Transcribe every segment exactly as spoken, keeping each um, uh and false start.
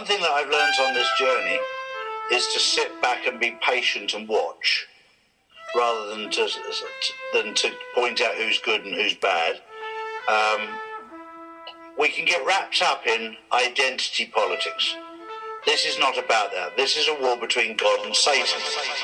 one thing that I've learned on this journey is to sit back and be patient and watch, rather than to than to point out who's good and who's bad. Um, we can get wrapped up in identity politics. This is not about that. This is a war between God and Satan.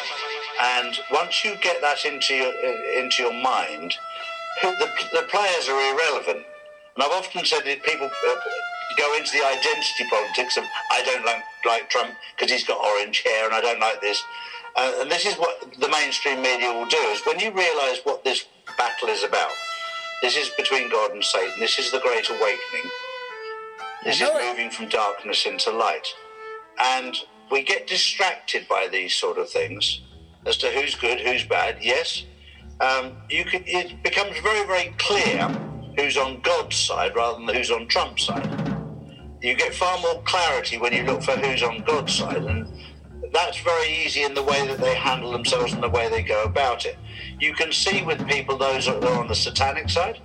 And once you get that into your into your mind, the, the players are irrelevant. And I've often said that people uh, go into the identity politics of, I don't like, like Trump because he's got orange hair, and I don't like this. Uh, and this is what the mainstream media will do, is when you realise what this battle is about, this is between God and Satan, this is the Great Awakening, this is moving from darkness into light. And we get distracted by these sort of things as to who's good, who's bad. Yes, um, you can, it becomes very, very clear who's on God's side rather than who's on Trump's side. You get far more clarity when you look for who's on God's side, and that's very easy in the way that they handle themselves and the way they go about it. You can see with people those that are on the satanic side.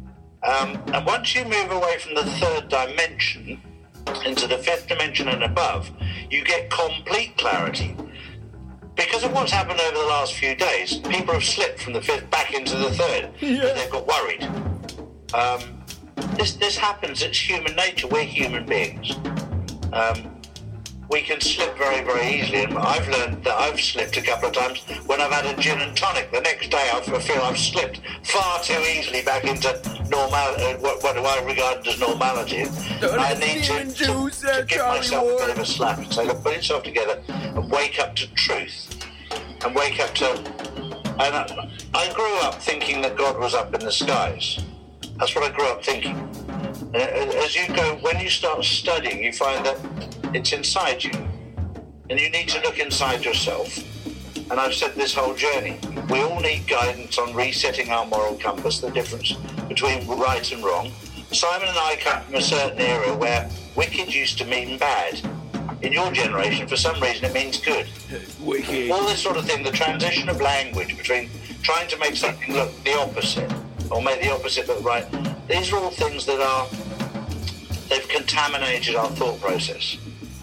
Um, and once you move away from the third dimension into the fifth dimension and above, you get complete clarity. Because of what's happened over the last few days, people have slipped from the fifth back into the third. Yeah. They've got worried. Um, this this happens. It's human nature. We're human beings. Um, we can slip very, very easily. And I've learned that I've slipped a couple of times when I've had a gin and tonic. The next day I feel I've slipped far too easily back into normal, uh, what, what I regard as normality. Don't I need to, to, to give myself Ward. a bit of a slap and say, look, put yourself together and wake up to truth. And wake up to... And I, I grew up thinking that God was up in the skies. That's what I grew up thinking. And as you go, when you start studying, you find that it's inside you. And you need to look inside yourself. And I've said this whole journey, we all need guidance on resetting our moral compass, the difference between right and wrong. Simon and I come from a certain era where wicked used to mean bad. In your generation, for some reason, it means good. Wicked. All this sort of thing, the transition of language between trying to make something look the opposite or make the opposite look right, these are all things that are, they've contaminated our thought process.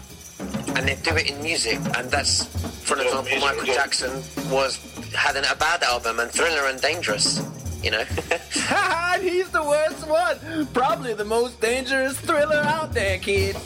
And they do it in music, and that's, for example, Michael Jackson was had an, a bad album, and Thriller and Dangerous, you know. And he's the worst one. Probably the most dangerous thriller out there, kid.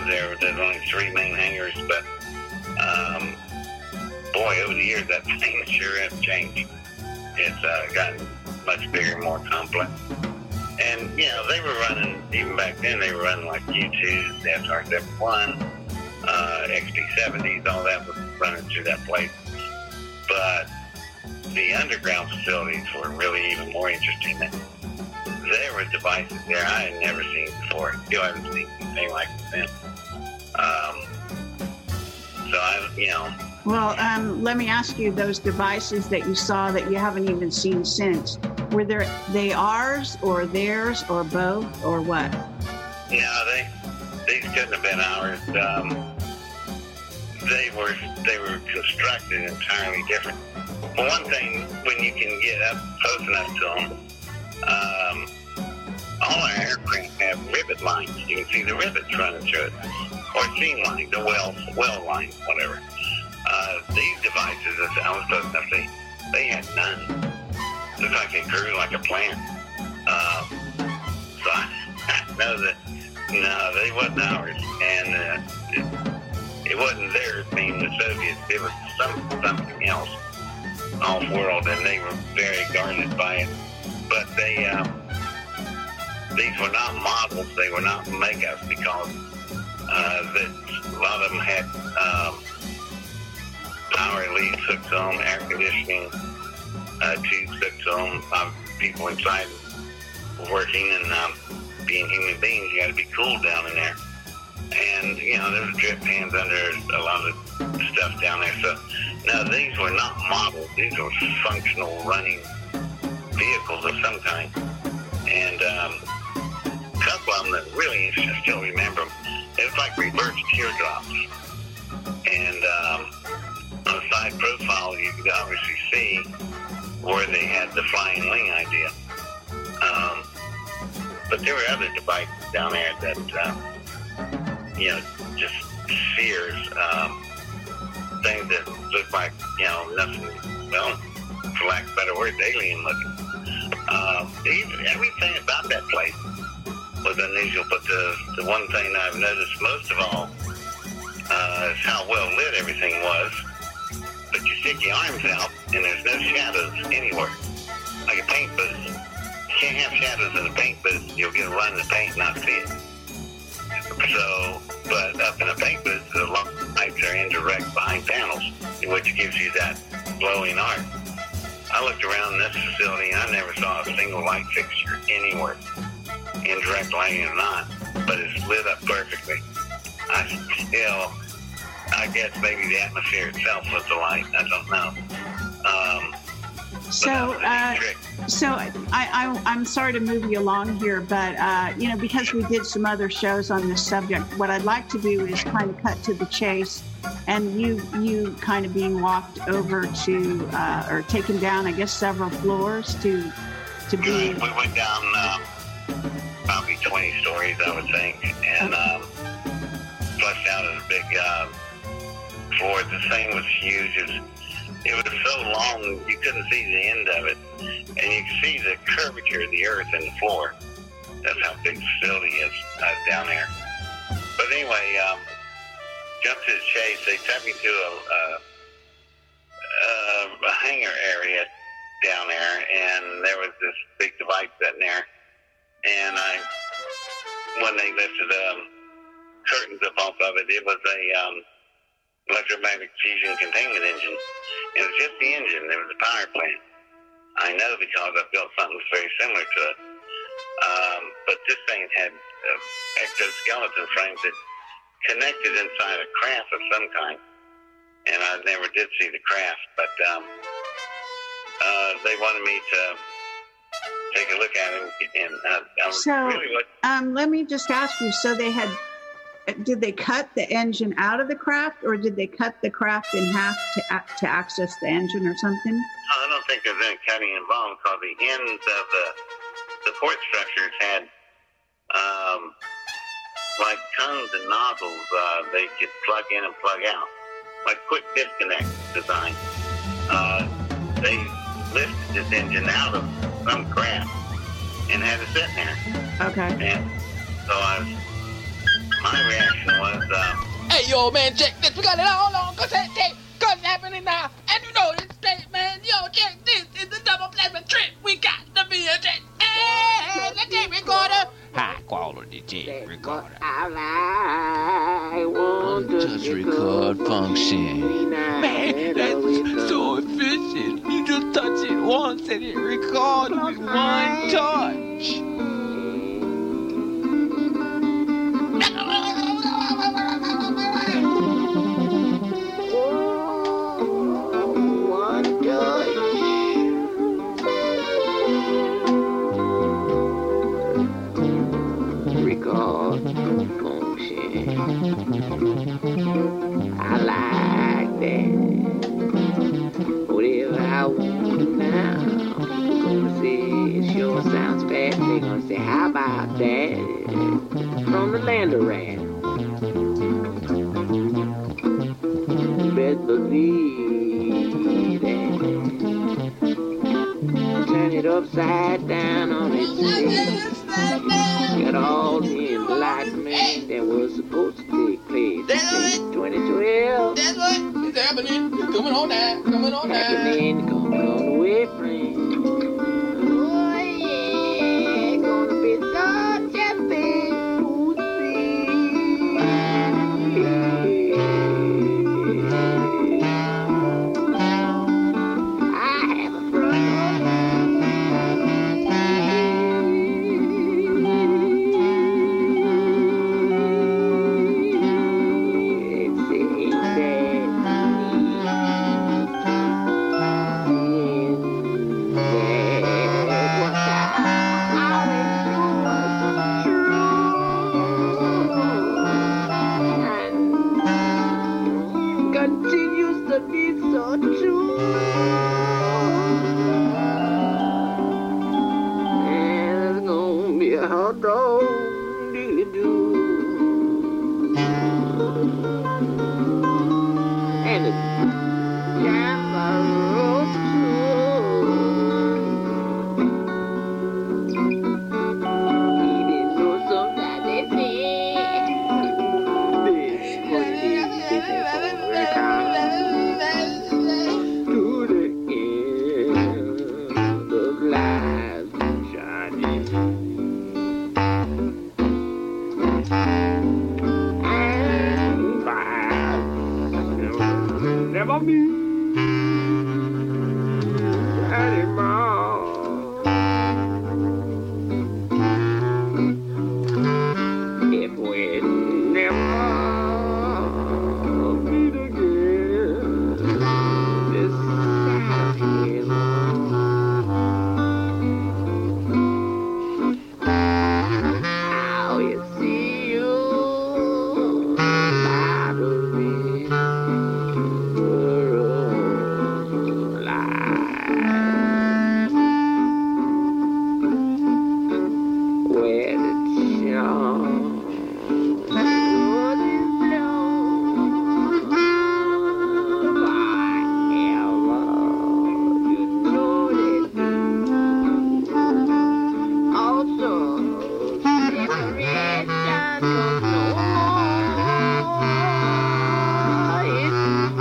there. There's only three main hangars, but um, boy, over the years that thing sure has changed. It's uh, gotten much bigger, more complex. And, you know, they were running, even back then, they were running like U twos, S R seventy-one, uh, X P seventies, all that was running through that place. But the underground facilities were really even more interesting. There were devices there I had never seen before. Still haven't seen anything like them. Um, so, I, you know. Well, um, let me ask you, those devices that you saw that you haven't even seen since, were there, they ours or theirs or both or what? No, they, these couldn't have been ours. Um, they were, they were constructed entirely different. For one thing, when you can get up close enough to them, um, all our aircraft have rivet lines. You can see the rivets running through it, or seam lines, or well, well lines, whatever. Uh, these devices, as I was close enough to, they had none. Looked like they grew like a plant. Uh, so I, I know that, no, they wasn't ours. And uh, it, it wasn't theirs, being the Soviets. It was some, something else, off-world, and they were very guarded by it. But they, um, these were not models. They were not makeups, because uh, that a lot of them had um, power leads hooked on, air conditioning uh, tubes hooked on. Uh, people inside working, and um, being human beings, you got to be cool down in there. And, you know, there's drip pans under a lot of stuff down there. So, no, these were not models. These were functional running vehicles of some kind. And um, a couple of them that really interesting, I still remember them. It was like reverse teardrops. And um, on the side profile, you could obviously see where they had the flying wing idea. Um, but there were other devices down there that, uh, you know, just spheres, um, things that looked like, you know, nothing, well, for lack of better words, alien looking. Um, even, everything about that place was unusual, but the, the one thing I've noticed most of all uh, is how well lit everything was. But you stick your arms out, and there's no shadows anywhere, like a paint booth. You can't have shadows in a paint booth. You'll get a run in the paint and not see it. So, but up in a paint booth, the lights are indirect behind panels, which gives you that glowing arc. I looked around this facility, and I never saw a single light fixture anywhere, indirect lighting or not, but it's lit up perfectly. I still, I guess maybe the atmosphere itself was the light. I don't know. Um, So, uh, so I, I, I'm sorry to move you along here, but, uh, you know, because we did some other shows on this subject, what I'd like to do is kind of cut to the chase, and you, you kind of being walked over to, uh, or taken down, I guess, several floors to, to be. We went down uh, probably twenty stories, I would think, and um, flushed out at a big uh, floor. The thing was huge. It was, It was so long, you couldn't see the end of it. And you could see the curvature of the earth and the floor. That's how big the facility is uh, down there. But anyway, um, jumped to the chase. They took me to a, a, a hangar area down there, and there was this big device sitting there. And I, when they lifted the um, curtains up off of it, it was a um, electromagnetic fusion containment engine. It was just the engine. There was a power plant. I know because I built something very similar to it. Um, but this thing had uh, exoskeleton frames that connected inside a craft of some kind. And I never did see the craft, but um, uh, they wanted me to take a look at it. And uh, I was So, really what, um, let me just ask you, so they had, did they cut the engine out of the craft, or did they cut the craft in half to to access the engine or something? I don't think there's any cutting involved, because the ends of the support structures had um, like cones and nozzles uh, they could plug in and plug out, like quick disconnect design. Uh, they lifted this engine out of some craft and had it sitting there. Okay. And so I was, my reaction was, um, Hey, yo, man, check this. We got it all on. Cause that tape, cause it's happening now. And you know it's straight, man. Yo, check this. It's the double plasma trip. We got the V H S. Hey, the tape recorder. High quality tape recorder. I want to Just record function. Man, that's so efficient. You just touch it once and it records with one touch. I like that. Whatever I want to do now. Gonna say it sure sounds fast. They gonna say, how about that? From the land of rap. Best believe that. Turn it upside down on its head. Got all the enlightenment that was supposed to take place in twenty twelve. That's what is happening. It's coming on now. Coming on now. Happening, coming on the way, friend. Oh, yeah. Gonna be such a big pussy. I have a friend. Continues to be so true. And it's gonna be a hot dog do. And it's Jamba Road too. Even though sometimes they say this what it is, this is for record. To the end of life shining. And fire never be anymore. If we never meet again, this side of heaven, I will see you by the river of life, where the charm road is long forever. You know they do. Also, separation comes no more. It's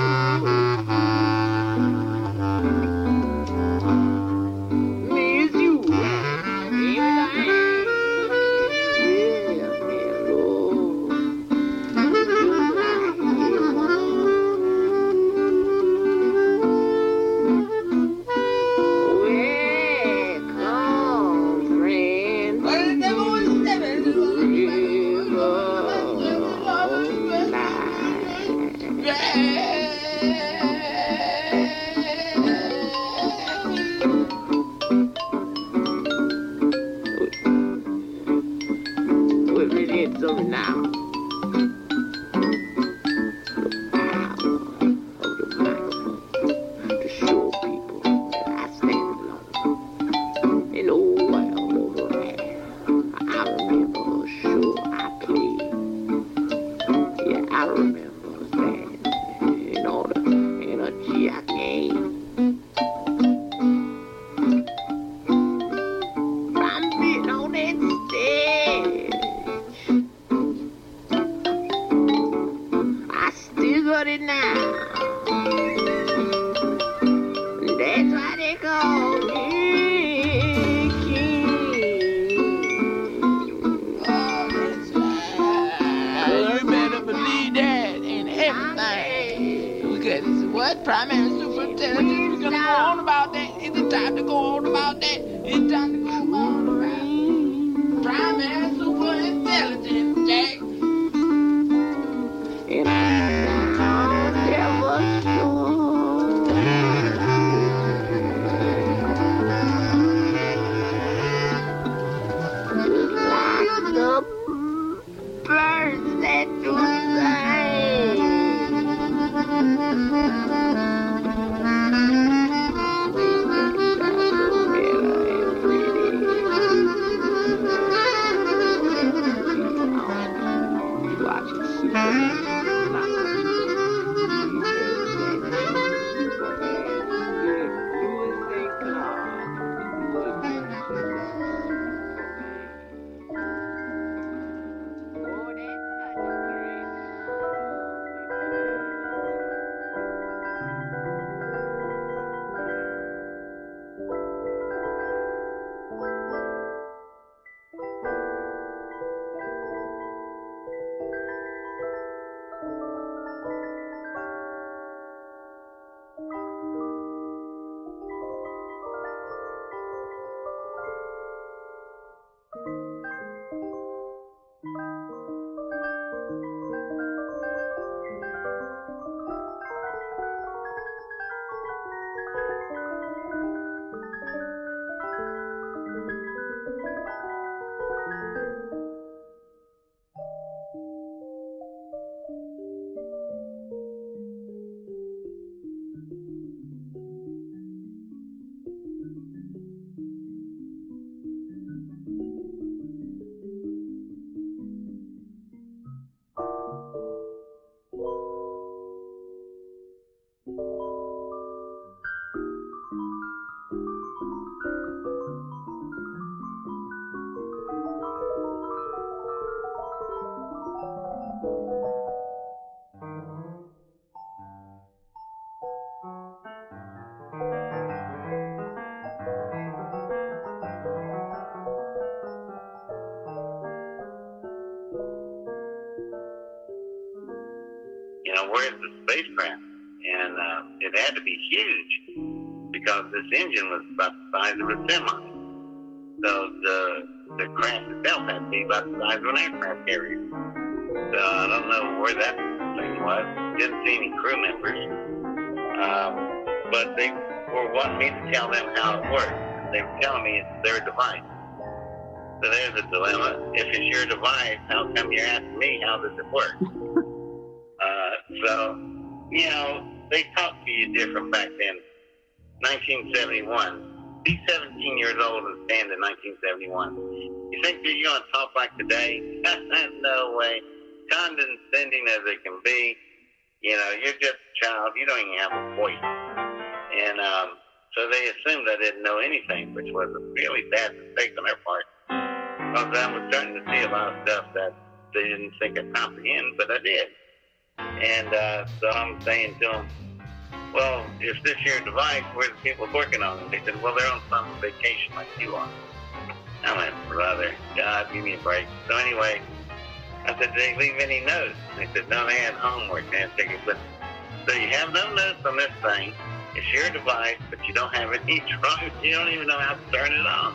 true. Me is you. We're really in something now. The power of the microphone to show people that I stand alone. In the world over there, I remember a show I played. Yeah, I remember that. In all the energy I gained. From being on that stage. Primary superintelligence. We're gonna go on about that. Is it time to go on about that? It's time to go on about primary superintelligence, Jack. And I'll never show. Just like the birds that do sing. You know, where's the spacecraft? And uh, it had to be huge because this engine was about the size of a semi. So the the craft itself had to be about the size of an aircraft carrier. So I don't know where that thing was. Didn't see any crew members. Um, but they were wanting me to tell them how it worked. They were telling me it's their device. So there's a dilemma. If it's your device, how come you're asking me how does it work? Uh, so, you know, they talked to you different back then. nineteen seventy-one. Be seventeen years old and stand in nineteen seventy-one. You think that you're going to talk like today? No way. Condescending as it can be. You know, you're just a child. You don't even have a voice. And um, so they assumed I didn't know anything, which was a really bad mistake on their part. Because I was starting to see a lot of stuff that they didn't think I'd comprehend, but I did. And uh, so I'm saying to them, well, if this your device, where's the people working on it? They said, well, they're on some vacation like you are. I went, brother, God, give me a break. So anyway, I said, did they leave any notes? They said, no, they had homework. They had to take it. But, so you have no notes on this thing. It's your device, but you don't have any drums. You don't even know how to turn it on.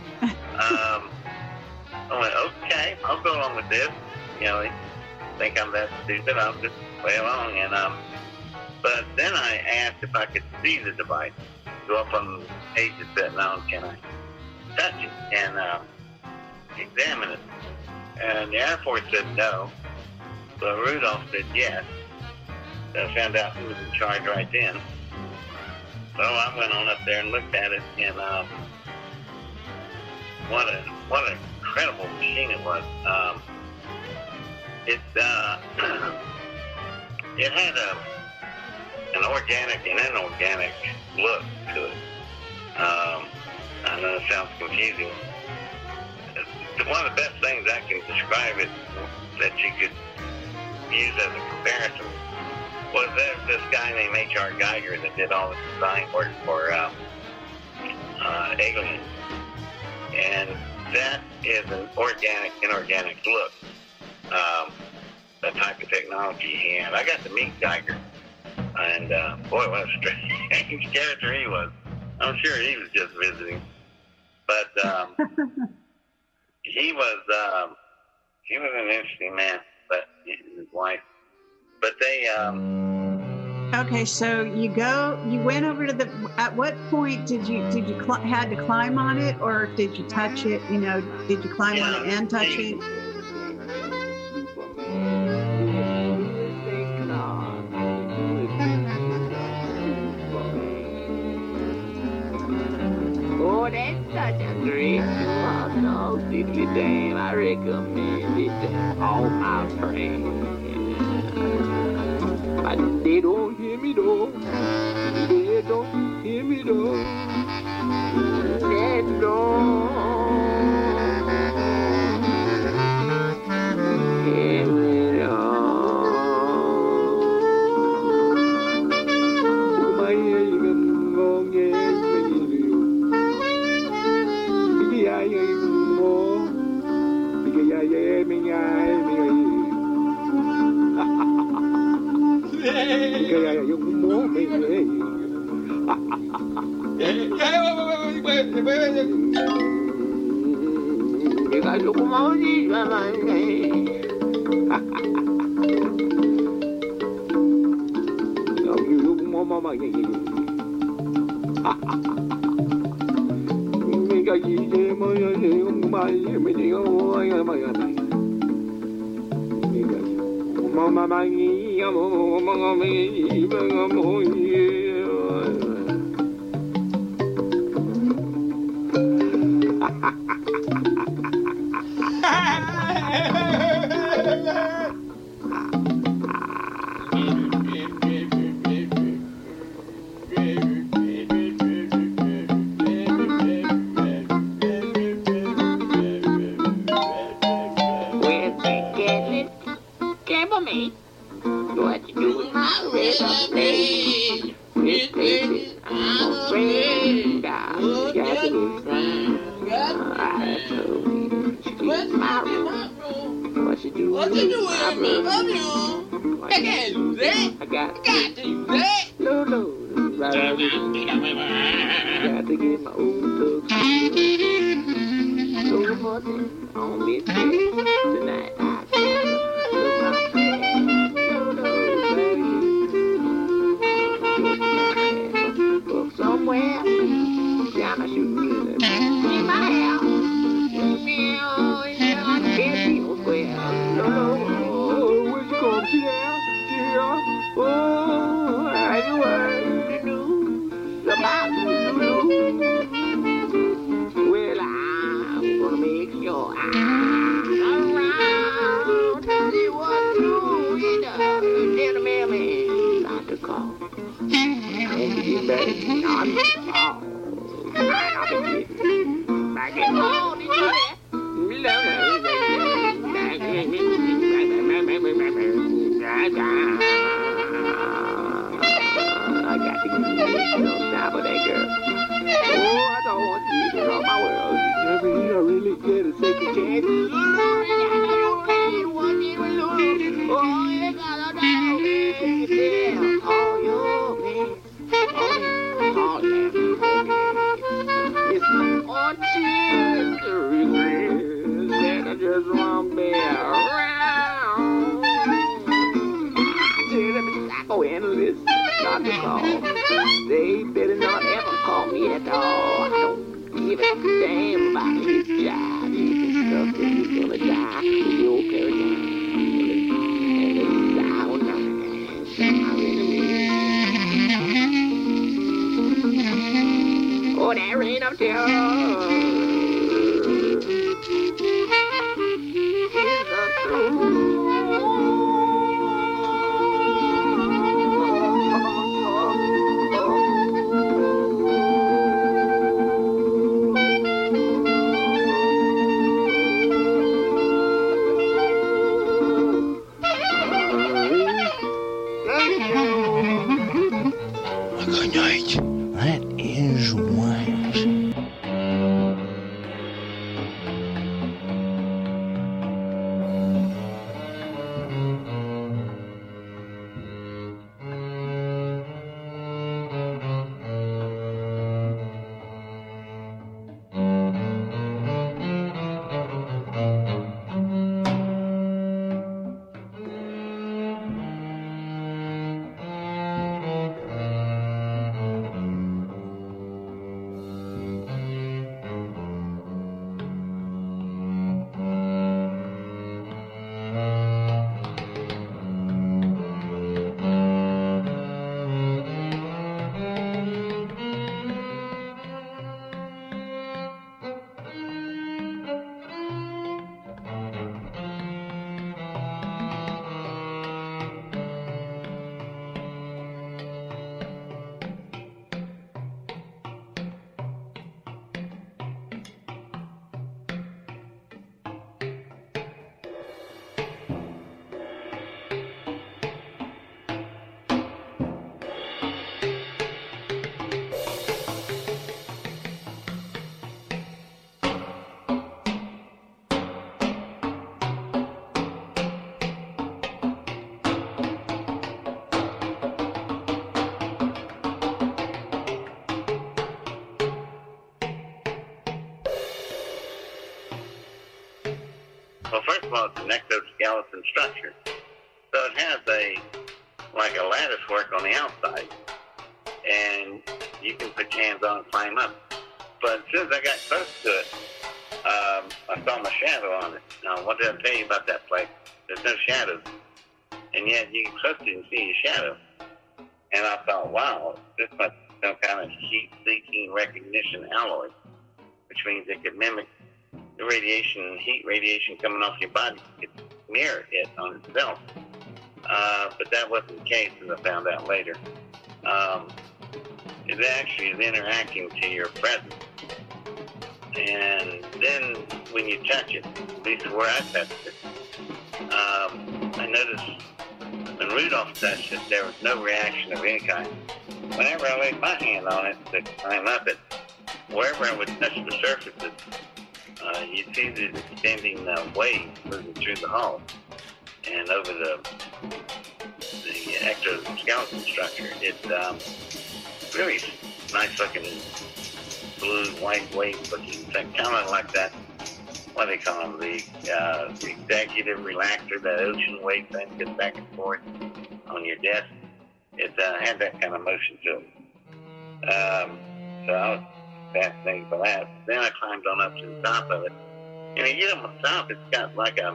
um, I went, okay, I'll go along with this. You know, they think I'm that stupid. I'll just play along. And um, but then I asked if I could see the device. Go up on the edge and said, no, can I touch it and um, examine it? And the Air Force said no. But Rudolph said yes. So I found out who was in charge right then. So I went on up there and looked at it, and um, what a what an incredible machine it was. Um, it uh, it had a an organic and inorganic look to it. Um, I know it sounds confusing. One of the best things I can describe it that you could use as a comparison was there this guy named H R Geiger that did all the design work for uh, uh, Alien. And that is an organic, inorganic look, um, the type of technology he had. I got to meet Geiger. And uh, boy, what a strange character he was. I'm sure he was just visiting. But um, he was um, he was an interesting man, but his wife. But they. Um, okay, so you go. You went over to the. At what point did you did you cl- had to climb on it, or did you touch it? You know, did you climb yeah, on it and touch he, it? Oh, that's such a great love dog, diddly dame. I recommend it to all my friends. But they don't hear me though. They don't hear me though. They don't hear me though. My even long yeah, yeah, more. Yeah, yeah, me, yeah, me, yeah, yeah, you more, me, you got look more, my you look more, mama, yeah, yeah. That is wise. Well, first of all, it's an exoskeleton structure. So it has a, like a lattice work on the outside. And you can put your hands on and climb up. But as soon as I got close to it, um, I saw my shadow on it. Now, what did I tell you about that place? There's no shadows. And yet you can close to it and see your shadow. And I thought, wow, this must be some kind of heat-seeking recognition alloy, which means it could mimic the radiation, heat radiation coming off your body. It could mirror it on itself. Uh, but that wasn't the case, as I found out later. Um, it actually is interacting to your presence. And then when you touch it, at least where I touched it, um, I noticed when Rudolph touched it, there was no reaction of any kind. Whenever I laid my hand on it to climb up it, wherever I would touch the surfaces, uh, you'd see the extending uh, waves moving through the hull and over the the exoskeleton structure. It's um, really nice looking blue, white wave looking thing, kind of like that, what do they call them, the, uh, the executive relaxer, that ocean wave thing gets back and forth on your desk. It uh, had that kind of motion to it. Um, so I was fascinated by that. Then I climbed on up to the top of it. And when you get on the top, it's got like a,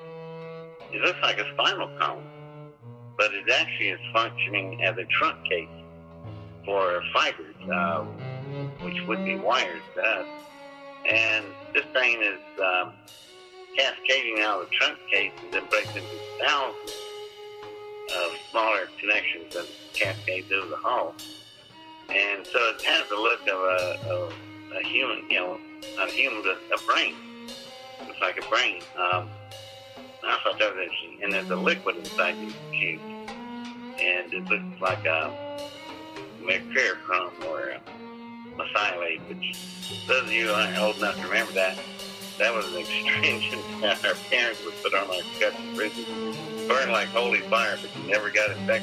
it looks like a spinal column, but it actually is functioning as a trunk case for fibers, uh, which would be wires to us. And this thing is um, cascading out of the trunk case and then breaks into thousands of smaller connections that cascade through the hull. And so it has the look of a, of a human, you know, a human, a, a brain. It's like a brain. Um, I thought that was interesting. And there's a liquid inside these cubes. And it looks like a mercurochrome or a methylate, which those of you who aren't old enough to remember that, that was an extringent that our parents would put on our cuts and bridges. Burned like holy fire, but you never got infected.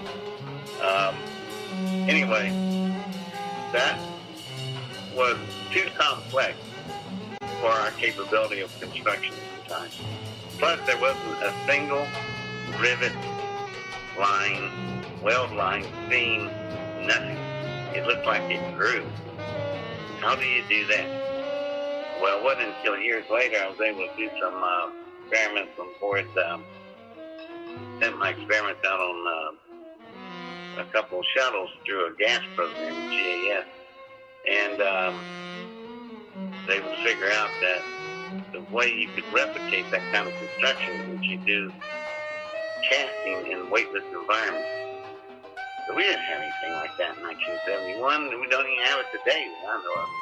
Um, anyway, that was too complex for our capability of construction at the time. Plus, there wasn't a single rivet, line, weld line, seam, nothing. It looked like it grew. How do you do that? Well, it wasn't until years later I was able to do some uh, experiments on board. Um, sent my experiments out on uh, a couple of shuttles through a gas program, G A S, and um, they would figure out that the way you could replicate that kind of construction is you do casting in weightless environments. So we didn't have anything like that in nineteen seventy-one, and we don't even have it today that I know of.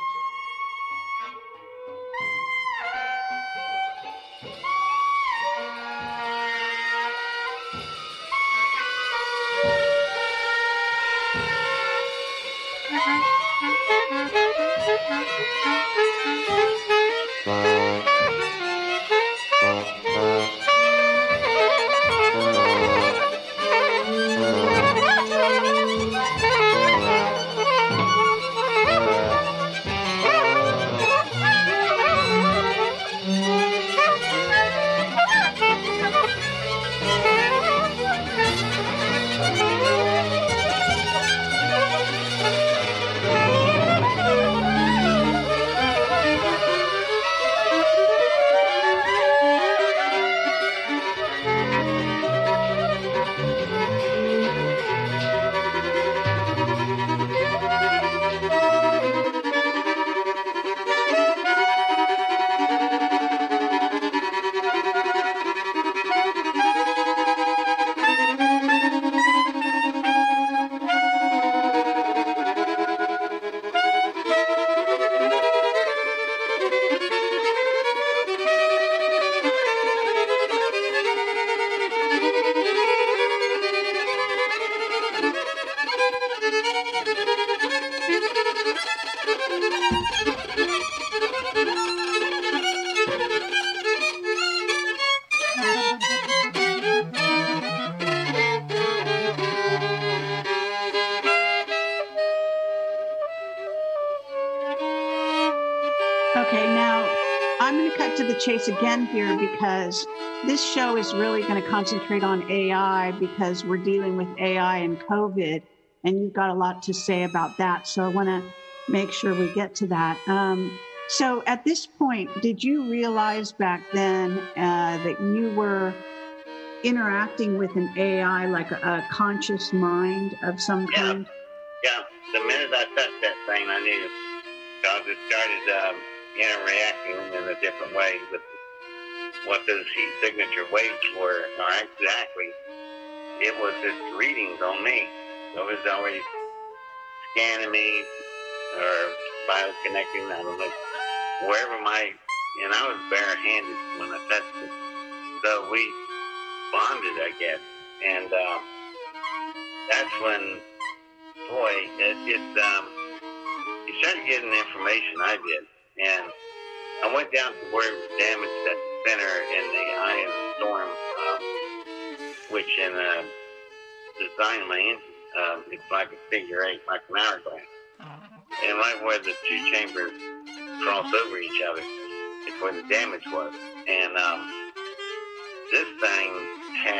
chase again here because this show is really going to concentrate on A I because we're dealing with A I and COVID, and you've got a lot to say about that. So I want to make sure we get to that. Um, so at this point, did you realize back then uh, that you were interacting with an A I, like a, a conscious mind of some yeah. kind? Yeah. The minute I touched that thing, I knew, because it started um, interacting in a different way with what those heat signature waves were, or exactly. It was its readings on me. So it was always scanning me or bioconnecting, I don't know, wherever my, and I was barehanded when I touched it. So we bonded, I guess. And um, that's when, boy, it, it um, you started getting the information I did. And I went down to where it was damaged at the center in the eye of the storm, um, which in uh, design of my engine, um, it's like a figure eight, like an hourglass. And right where the two chambers cross over each other is where the damage was. And um, this thing had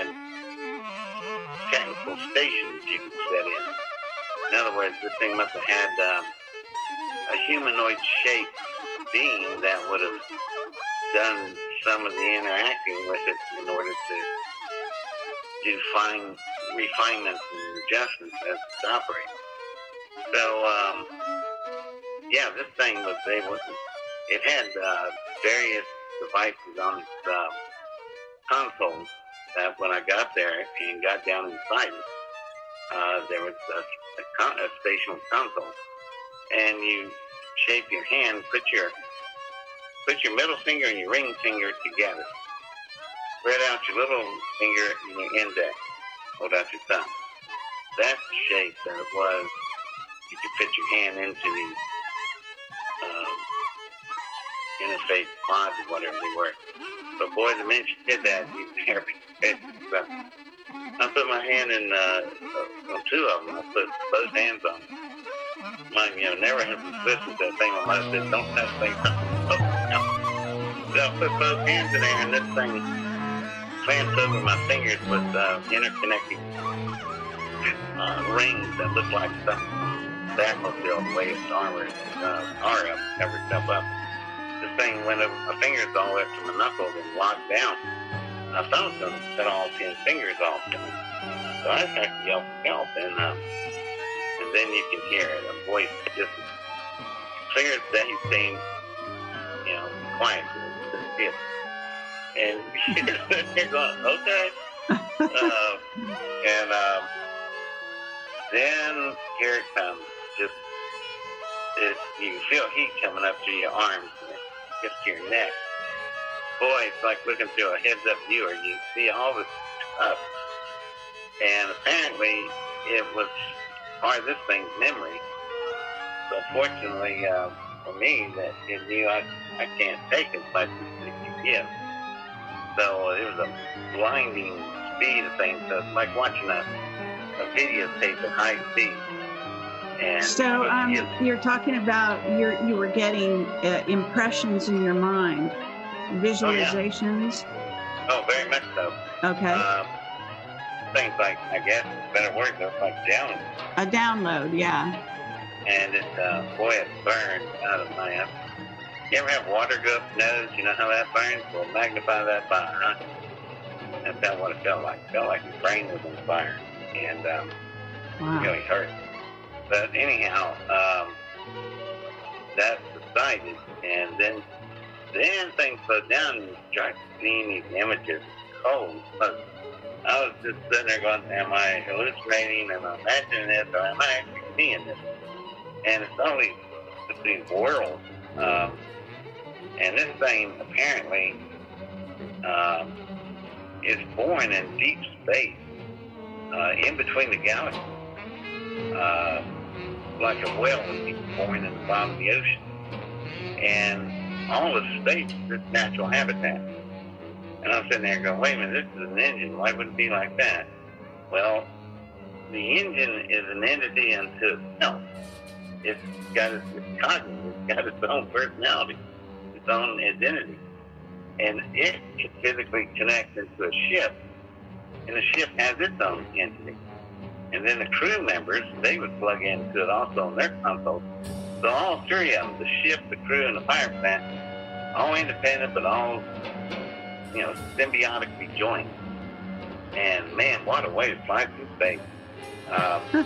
technical stations you could set in. In other words, this thing must have had um, a humanoid shape being that would have done some of the interacting with it in order to do fine refinements and adjustments as it operates. So, um, yeah, this thing was able to, it had uh, various devices on its uh, console that when I got there and got down inside it, uh, there was a, a, con- a stational console. And you shape your hand, put your put your middle finger and your ring finger together. Spread out your little finger and your index. Hold out your thumb. That's the shape that it was. You could fit your hand into the um, interface pods or whatever they were. But boy, the minute you did that, you never fit. So I put my hand in uh, on two of them. I put both hands on them. Mine, you know, never have resistance to that thing on my said, don't touch things. Oh, no. So I put both hands in there, and this thing clamps over my fingers with uh, interconnecting uh, rings that look like something Batmobile, the way its armor, uh, Aria covered itself up. This thing went over my fingers all the way up to my knuckles and locked down. I thought I was going to cut all ten fingers off. So I started to yell for help, and uh, and then you can hear it, a voice just clear as day, saying, you know, quiet, just feel. And you're sitting there going, okay. uh, and um, then here it comes. Just, it, you can feel heat coming up to your arms, and just to your neck. Boy, it's like looking through a heads-up viewer. You see all this stuff. And apparently, it was part of this thing's memory. But fortunately uh, for me, that it knew I, I can't take as much as it can give. So it was a blinding speed of things. So it's like watching a, a videotape at high speed. And so um, it, you're talking about you're, you were getting uh, impressions in your mind, visualizations? Oh, yeah. Oh, very much so. Okay. Um, things like, I guess, better word, though, like download. A download, yeah. And it, uh, boy, it burned out of my, uh, you ever have water go up your nose? You know how that burns? Well, magnify that by, huh? That's not what it felt like. It felt like your brain was on fire. And um, wow. It really hurt. But anyhow, um, that subsided. And then, then things slowed down and you start seeing these images. Cold. But I was just sitting there going, am I hallucinating? Am I imagining this? Or am I actually seeing this? And it's only these worlds. Um, and this thing apparently um, is born in deep space, uh, in between the galaxies. Uh, like a whale would be born in the bottom of the ocean. And all of space is its natural habitat. And I'm sitting there going, wait a minute, this is an engine. Why would it be like that? Well, the engine is an entity unto itself. It's got its, it's cognitive. It's got its own personality, its own identity. and it can physically connect into a ship, and the ship has its own entity. And then the crew members, they would plug into it also on their consoles. So all three of them, the ship, the crew, and the power plant, all independent, but all, you know, symbiotically joined. And man, what a way to fly through space. Um,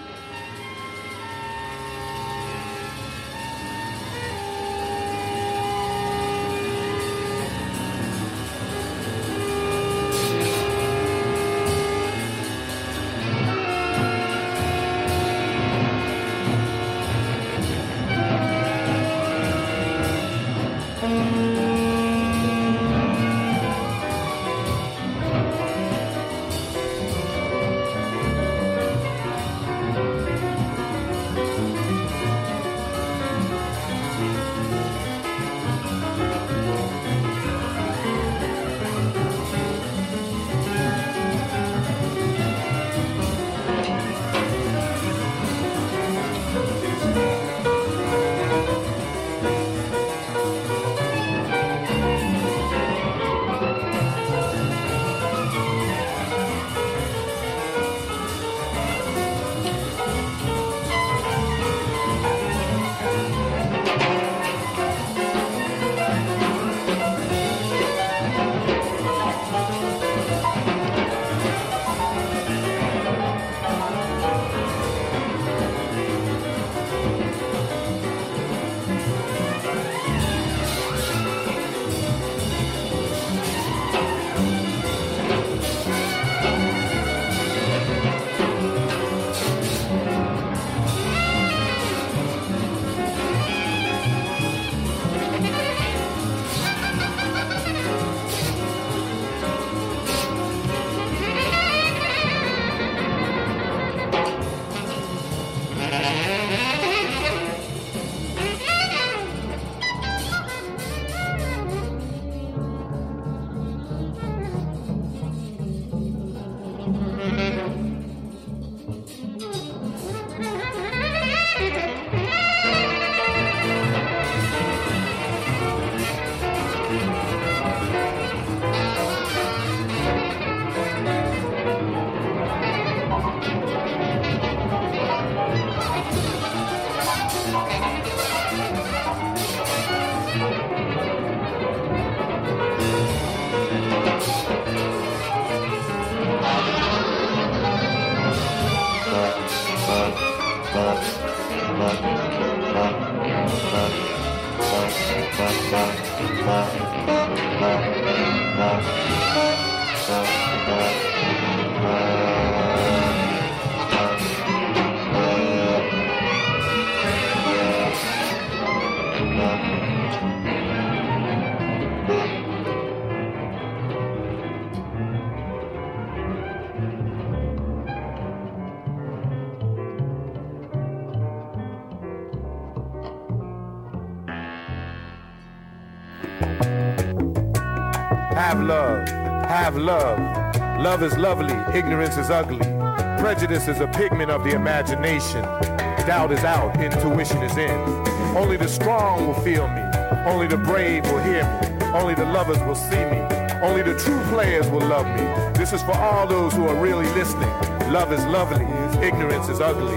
Have love, have love. Love is lovely, ignorance is ugly. Prejudice is a pigment of the imagination. Doubt is out, intuition is in. Only the strong will feel me. Only the brave will hear me. Only the lovers will see me. Only the true players will love me. This is for all those who are really listening. Love is lovely, ignorance is ugly.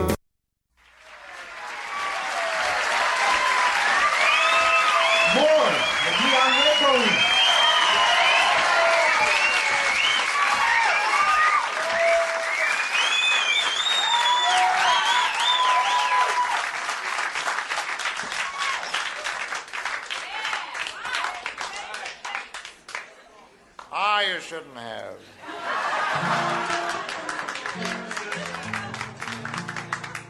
More of Leon Rickles. Ah, you shouldn't have.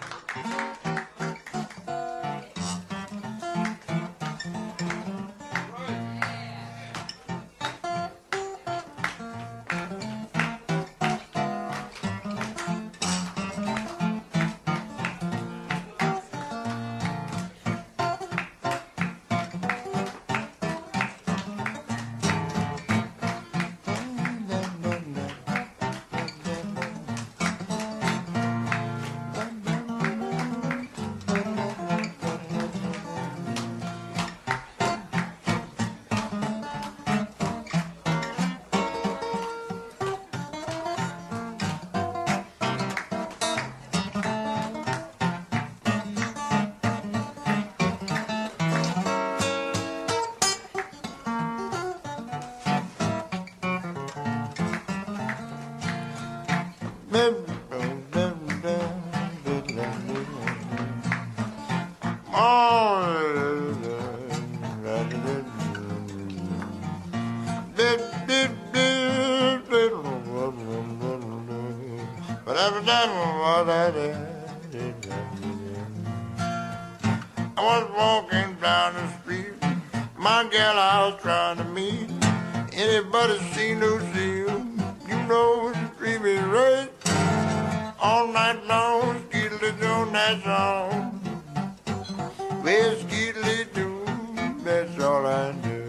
I was walking down the street, my gal I was trying to meet. Anybody seen Lucille? You know the street is right. All night long, skiddly doing that song. Well, skiddly do, that's all I do.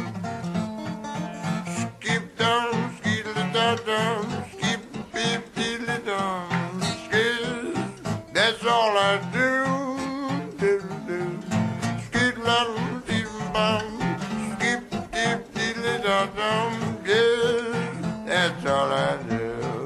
Skip down, skiddly da dum, skip beep diddly dum, skid. That's all I do. Do do. Skid lum dee bum, skip dip diddly da dum, yeah. That's all I do.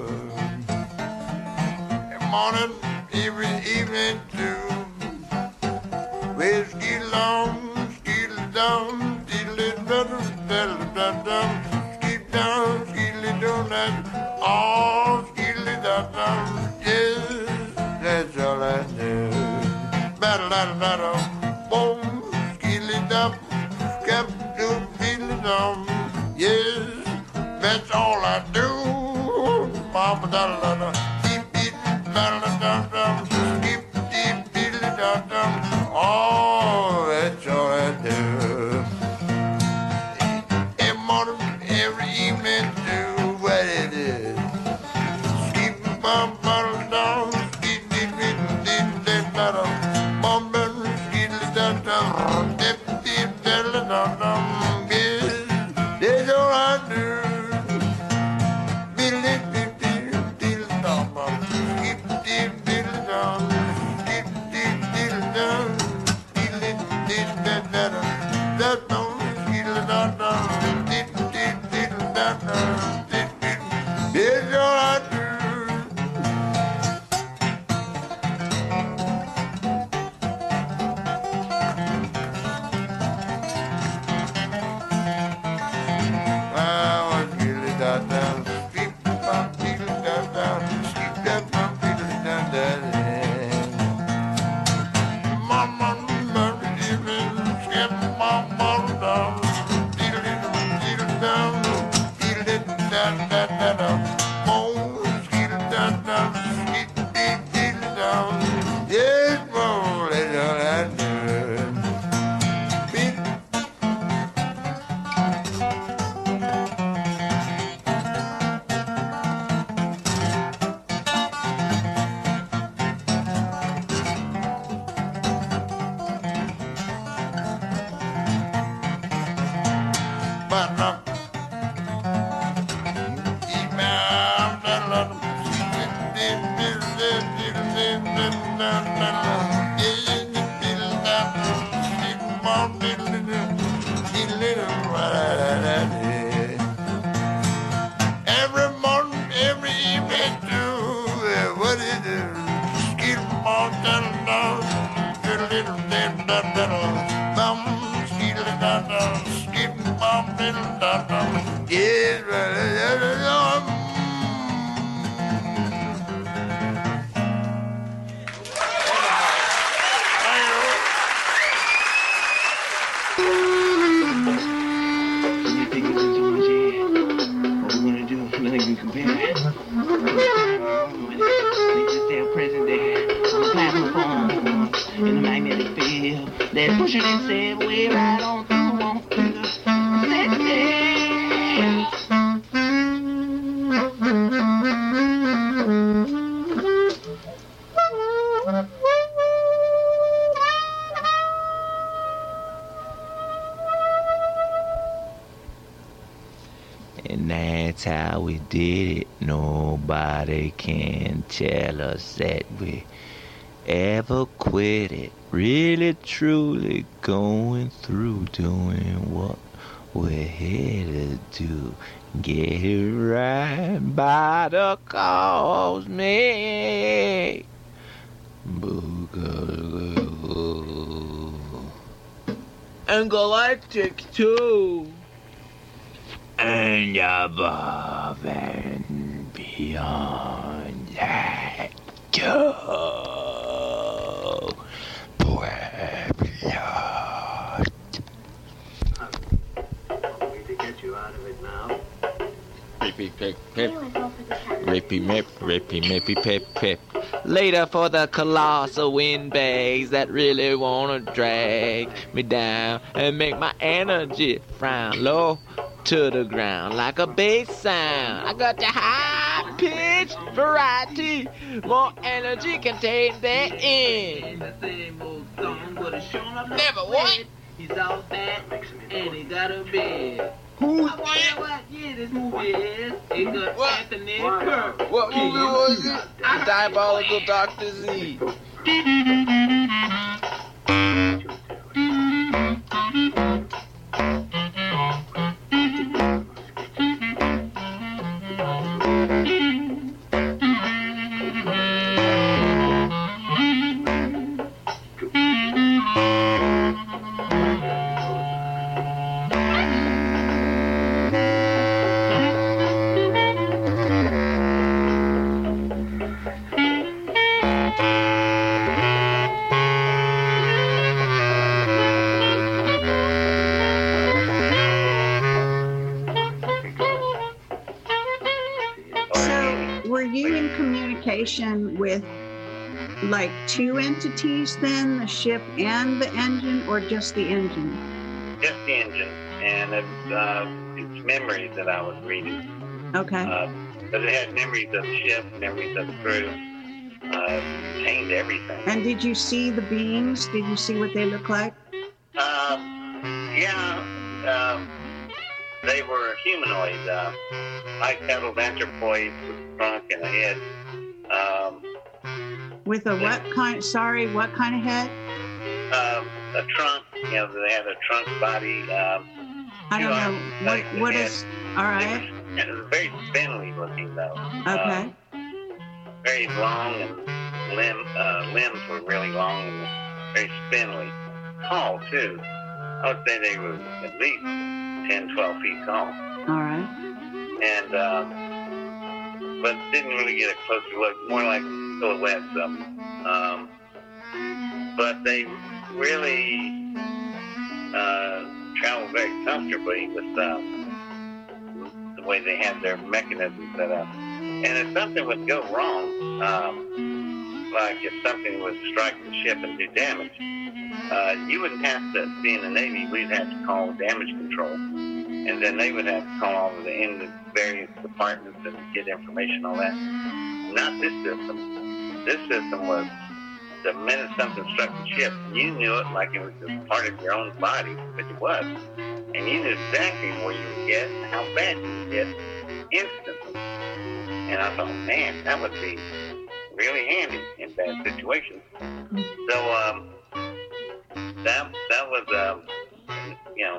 Morning, every evening too. Well, skid long, skid dum, diddly dum, diddly dum dum, skid down, skidly dum that, all skidly dum dum, yes, that's all I do. Battle, battle, battle, boom, skidly dum, skip, do, diddly dum, yes, that's all I do. Mama, da da da. Oh, that's all I do. Every morning, every evening, do what it is. Keep the bum bottle down, keep the written, dip, dip, bottle, bum, bum, keep the dum, dum, dip, dip, diddle, dum, dum, yes, that's all I do. Diddle, dip, dip, diddle, dum, dum, keep the dip, diddle, dum, keep the dip, diddle, dum. That don't skidle da da, dip dip diddle da da, dip dip. That's all I do. I was skidle da da, skip bum diddle da da, skip that bum diddle da da. Mama. Every morning, every evening, too. What it is? Skid ball, down, down, little, little, little, little, bum, skid, little, down, skid ball, little, down, yes, well, they push it and say we right on through on through the city. And that's how we did it. Nobody can tell us that we ever quit it. Really, truly going through doing what we're here to do. Get it right by the cause, me. Boogaloo. And Galactic, too. And above and beyond. beyond that. Go, Pueblo. To get you out of it now. Rippy pip pip. Rippy mip, rippy mippy pip pip. Later for the colossal windbags that really wanna drag me down and make my energy frown low to the ground like a bass sound. I got the high pitch variety, more energy contained therein. Never what? He's all fat and he got a beard. Who's I wonder what year this movie is. It got What? Anthony Kirk. What movie was it? Diabolical Doctor Z. With like two entities then, the ship and the engine, or just the engine? Just the engine, and it's, uh, it's memories that I was reading. Okay. Uh, but it had memories of the ship, memories of the crew, uh, contained everything. And did you see the beings? Did you see what they look like? Uh, yeah, um, they were humanoid, uh, bipedal anthropoids with a trunk and a head. Um, With a what kind? Sorry, what kind of head? Um, a trunk. You know, they had a trunk body. Um, I don't know. What? What head. is? All right. It was very spindly looking, though. Okay. Uh, very long, and limb uh, limbs were really long and very spindly. Tall too. I would say they were at least ten, twelve feet tall. All right. And. Um, but didn't really get a closer look, more like silhouettes of them. Um, but they really uh, traveled very comfortably with um, the way they had their mechanisms set up. And if something would go wrong, um, like if something would strike the ship and do damage, uh, you wouldn't have to, be in the Navy, we'd have to call damage control. And then they would have to call all of the in the various departments and get information on that. Not this system. This system was the minute something struck the ship, you knew it like it was just part of your own body, which it was. And you knew exactly where you would get and how bad you would get instantly. And I thought, man, that would be really handy in bad situations. So um, that that was, um, you know,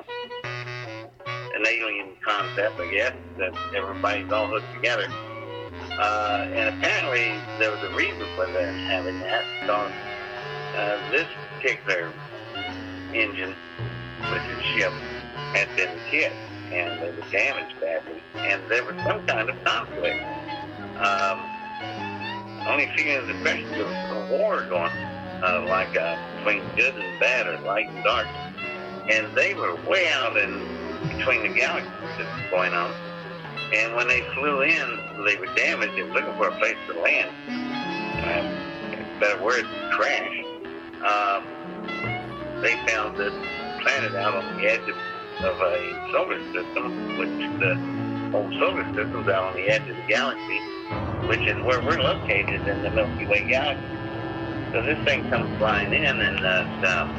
an alien concept, I guess, that everybody's all hooked together. Uh, and apparently there was a reason for them having that, because uh, this particular engine, which is ship, had been hit, and they were damaged badly, and there was some kind of conflict. Um, only feeling the impression of a war going, uh, like uh, between good and bad, or light and dark. And they were way out in between the galaxies that was going on. And when they flew in, they were damaged. They were looking for a place to land. Um, better word, crash. Um, they found this planet out on the edge of, of a solar system, which the whole solar system's out on the edge of the galaxy, which is where we're located in the Milky Way galaxy. So this thing comes flying in, and uh, um,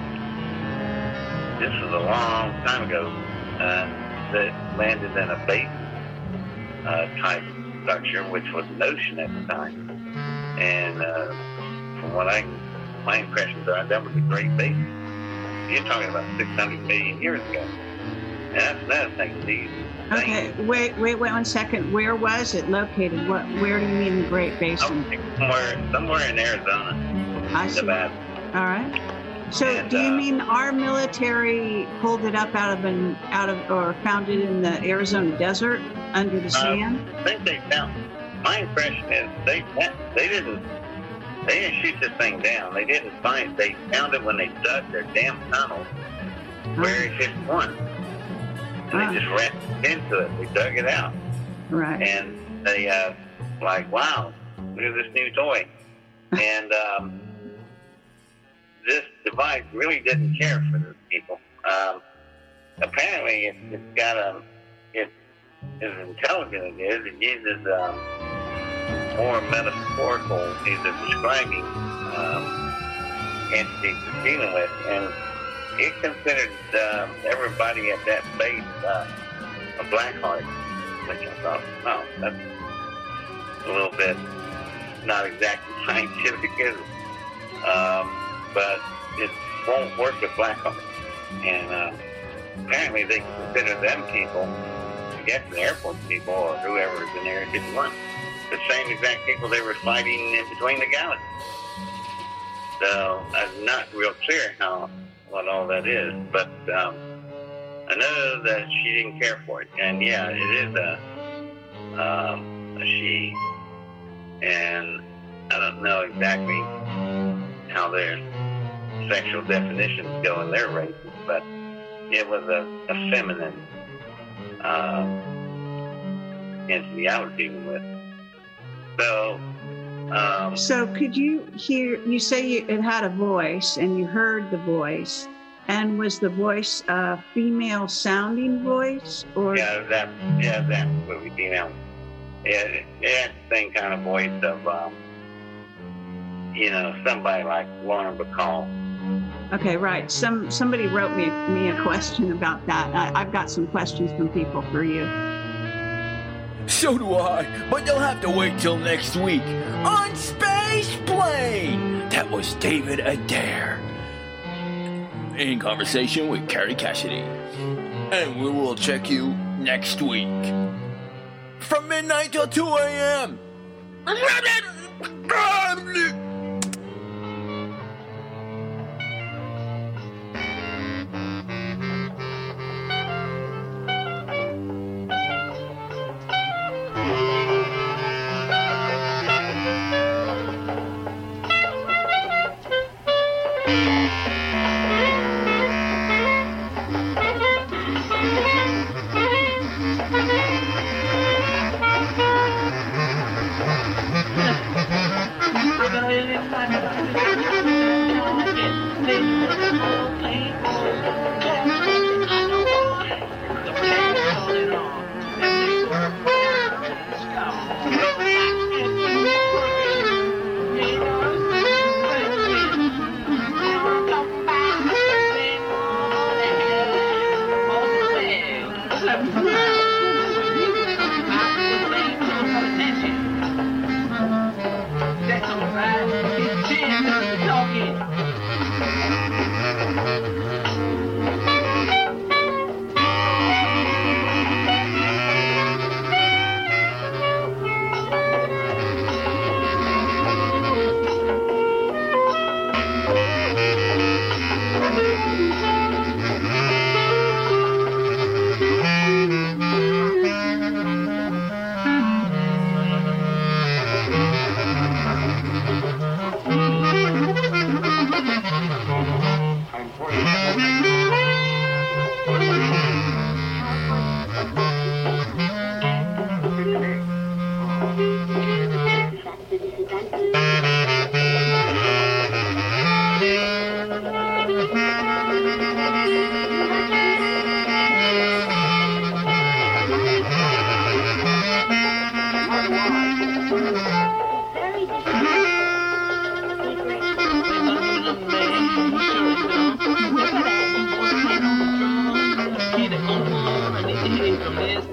this was a long time ago. Uh, that landed in a base uh, type structure, which was an ocean at the time. And uh, from what I, my impressions are, that was a great base. You're talking about six hundred million years ago. And that's another thing. These okay, things, wait, wait, wait one second. Where was it located? What? Where do you mean the Great Basin? Somewhere, somewhere in Arizona. I see. Nevada. All right. So, and, do you uh, mean our military pulled it up out of an out of or found it in the Arizona desert under the sand? Uh, I think they found my impression is they they didn't they didn't shoot this thing down. They didn't find it. They found it when they dug their damn tunnel where Area fifty-one. And Wow. they just ran into it. They dug it out. Right. And they uh like, wow, look at this new toy. And um this device really didn't care for those people. Um apparently it, it's got a it is intelligent it is. It uses um more metaphorical ways of describing um entities it's dealing with, and it considered um, everybody at that base uh, a Blackheart, which I thought, oh, that's a little bit not exactly scientific, is it? Um, but it won't work with Blackheart. And uh, apparently they consider them people, I guess the Air Force people or whoever is in Area fifty-one, the same exact people they were fighting in between the galaxies. So I'm not real clear how what all that is, but um, I know that she didn't care for it. And yeah, it is a, um, a she, and I don't know exactly how their sexual definitions go in their races, but it was a, a feminine uh, entity I was dealing with. So, um, so could you hear, you say you, it had a voice and you heard the voice, and was the voice a female sounding voice? Or yeah, that, yeah, that would be female. It, it had the same kind of voice of, um, you know, somebody like Lauren Bacall. Okay, right. Some Somebody wrote me, me a question about that. I, I've got some questions from people for you. So do I, but you'll have to wait till next week on Space Plane. That was David Adair in conversation with Carrie Cassidy. And we will check you next week from midnight till two a.m.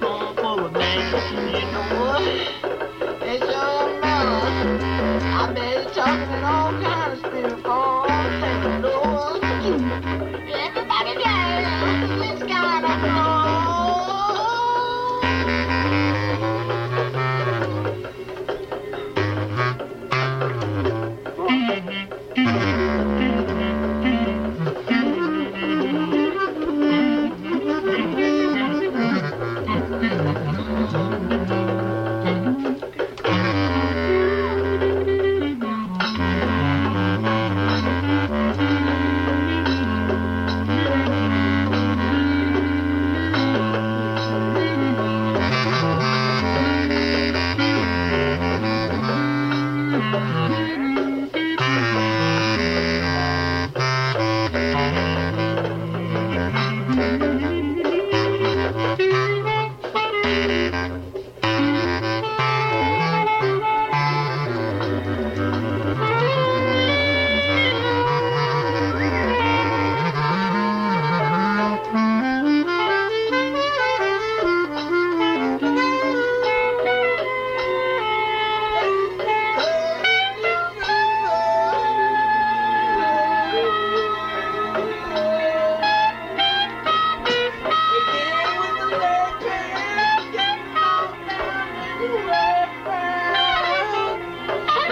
I bet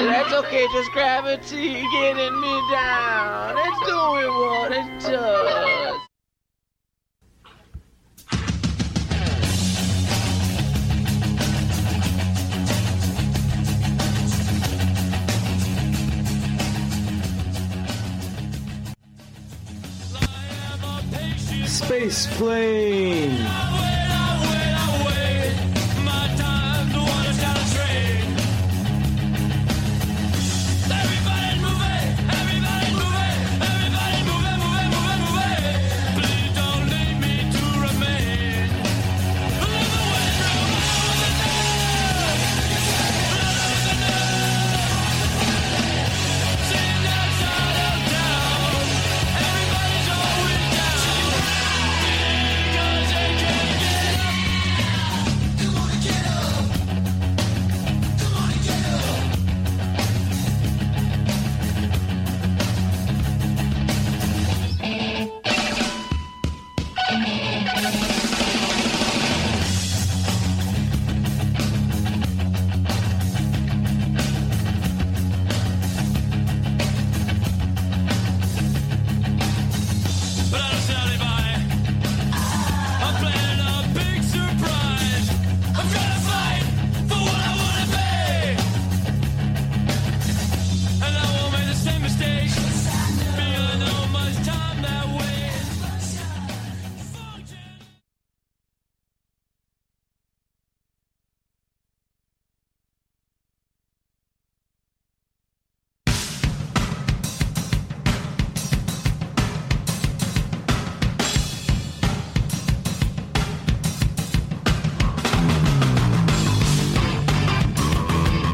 That's okay, just gravity getting me down. It's doing what it does. Space Plane.